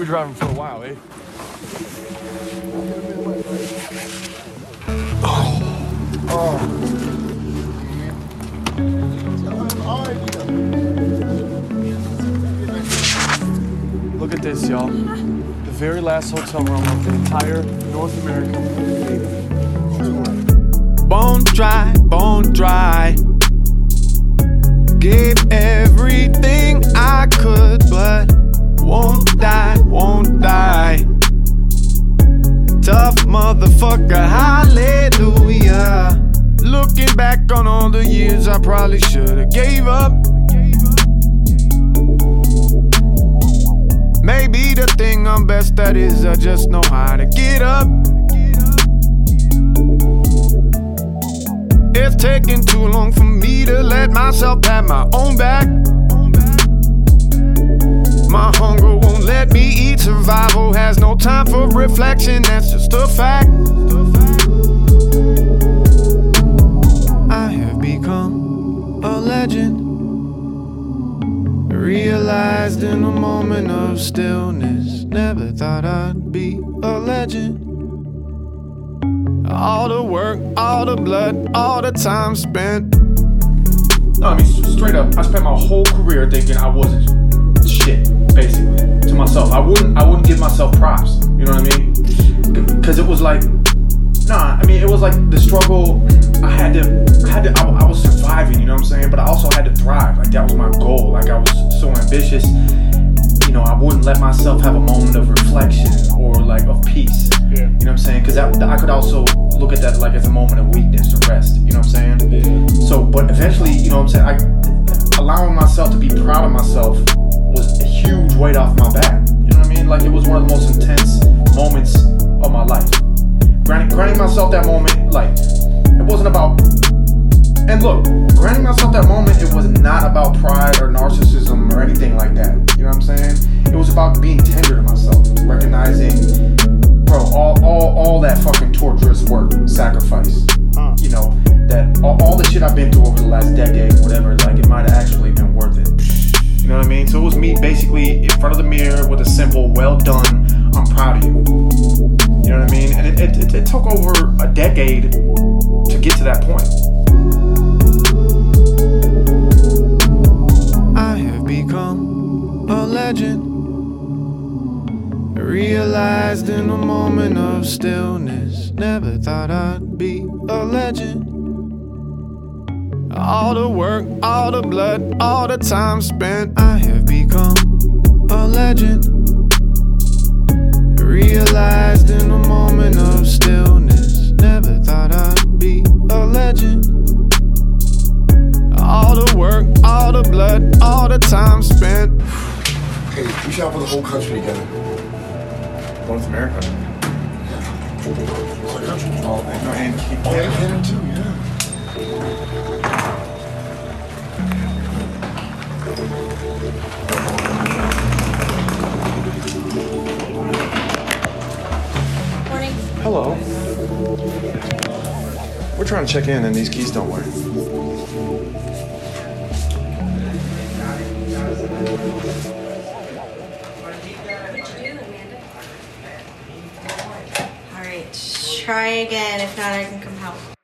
driving for a while, eh? Look at this, y'all. The very last hotel room of the entire North American tour. Bone dry. Gave everything I could, but won't die. Tough motherfucker, hallelujah. Looking back on all the years I probably should've gave up. Maybe the thing I'm best at is I just know how to get up. It's taking too long for me to let myself pat my own back. My hunger won't let me eat. Survival has no time for reflection, that's just a fact. I have become a legend. Realized in a moment of stillness, never thought I'd be a legend. All the work, all the blood, all the time spent. No, I mean, straight up, I spent my whole career thinking I wasn't shit, basically, to myself. I wouldn't give myself props, you know what I mean? Because it was like, it was like the struggle. I was surviving, you know what I'm saying? But I also had to thrive. Like, that was my goal. Like, I was so ambitious, you know, I wouldn't let myself have a moment of reflection or like of peace. Yeah. You know what I'm saying? Because I could also look at that like as a moment of weakness or rest. You know what I'm saying? Yeah. So, but eventually, you know what I'm saying? Allowing myself to be proud of myself was a huge weight off my back. You know what I mean? Like, it was one of the most intense moments of my life. Granting myself that moment, like, it wasn't about. And look, granting myself that moment, it was not about pride or narcissism or anything like that. You know what I'm saying? It was about being tender to myself, recognizing, bro, all that fucking torturous work, sacrifice. You know, that all the shit I've been through over the last decade, whatever, like, it might have actually been worth it. You know what I mean? So it was me basically in front of the mirror with a simple, well done, I'm proud of you. You know what I mean? And it took over a decade to get to that point. Become a legend. Realized in a moment of stillness, never thought I'd be a legend. All the work, all the blood, all the time spent, I have become a legend. Realized in a moment of stillness, never thought I'd be a legend. All the work, all the blood, all the time spent. Hey, we shop for the whole country together. North America. Whole country. And Canada too, yeah. Morning. Hello. We're trying to check in and these keys don't work. Alright, try again. If not, I can come help.